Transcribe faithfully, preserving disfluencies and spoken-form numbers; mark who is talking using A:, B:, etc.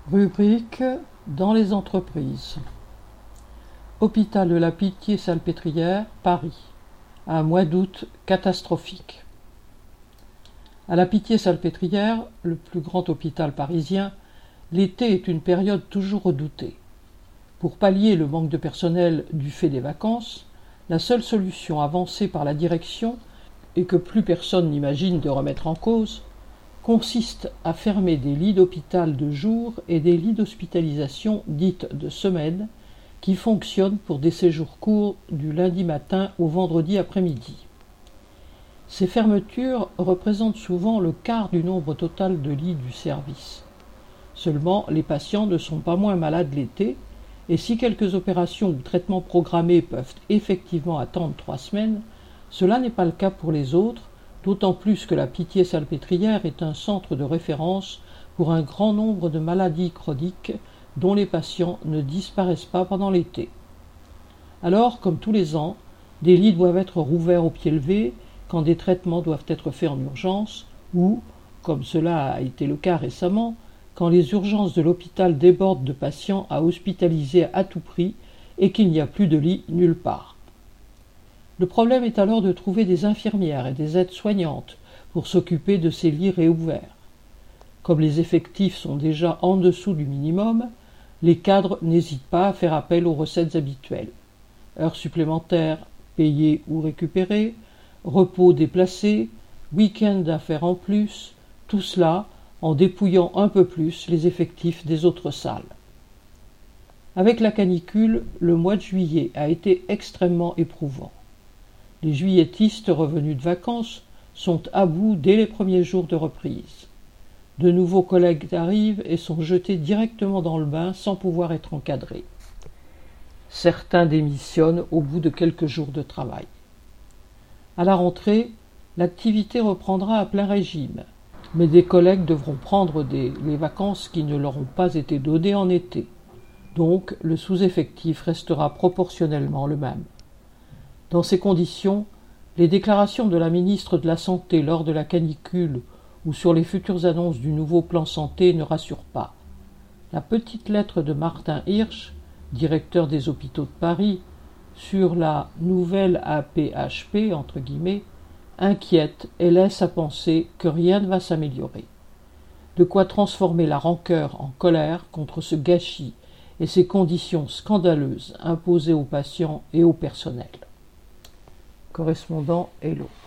A: Rubrique dans les entreprises. Hôpital de la Pitié-Salpêtrière, Paris. Un mois d'août catastrophique. À la Pitié-Salpêtrière, le plus grand hôpital parisien, l'été est une période toujours redoutée. Pour pallier le manque de personnel du fait des vacances, la seule solution avancée par la direction, et que plus personne n'imagine de remettre en cause, consiste à fermer des lits d'hôpital de jour et des lits d'hospitalisation dites de semaine qui fonctionnent pour des séjours courts du lundi matin au vendredi après-midi. Ces fermetures représentent souvent le quart du nombre total de lits du service. Seulement, les patients ne sont pas moins malades l'été, et si quelques opérations ou traitements programmés peuvent effectivement attendre trois semaines, cela n'est pas le cas pour les autres, d'autant plus que la Pitié-Salpêtrière est un centre de référence pour un grand nombre de maladies chroniques dont les patients ne disparaissent pas pendant l'été. Alors, comme tous les ans, des lits doivent être rouverts au pied levé quand des traitements doivent être faits en urgence ou, comme cela a été le cas récemment, quand les urgences de l'hôpital débordent de patients à hospitaliser à tout prix et qu'il n'y a plus de lit nulle part. Le problème est alors de trouver des infirmières et des aides-soignantes pour s'occuper de ces lits réouverts. Comme les effectifs sont déjà en dessous du minimum, les cadres n'hésitent pas à faire appel aux recettes habituelles. Heures supplémentaires, payées ou récupérées, repos déplacés, week-end à faire en plus, tout cela en dépouillant un peu plus les effectifs des autres salles. Avec la canicule, le mois de juillet a été extrêmement éprouvant. Les juilletistes revenus de vacances sont à bout dès les premiers jours de reprise. De nouveaux collègues arrivent et sont jetés directement dans le bain sans pouvoir être encadrés. Certains démissionnent au bout de quelques jours de travail. À la rentrée, l'activité reprendra à plein régime, mais des collègues devront prendre des, les vacances qui ne leur ont pas été données en été. Donc, le sous-effectif restera proportionnellement le même. Dans ces conditions, les déclarations de la ministre de la Santé lors de la canicule ou sur les futures annonces du nouveau plan santé ne rassurent pas. La petite lettre de Martin Hirsch, directeur des hôpitaux de Paris, sur la nouvelle A P H P, entre guillemets, inquiète et laisse à penser que rien ne va s'améliorer. De quoi transformer la rancœur en colère contre ce gâchis et ces conditions scandaleuses imposées aux patients et au personnel. Correspondant Hello.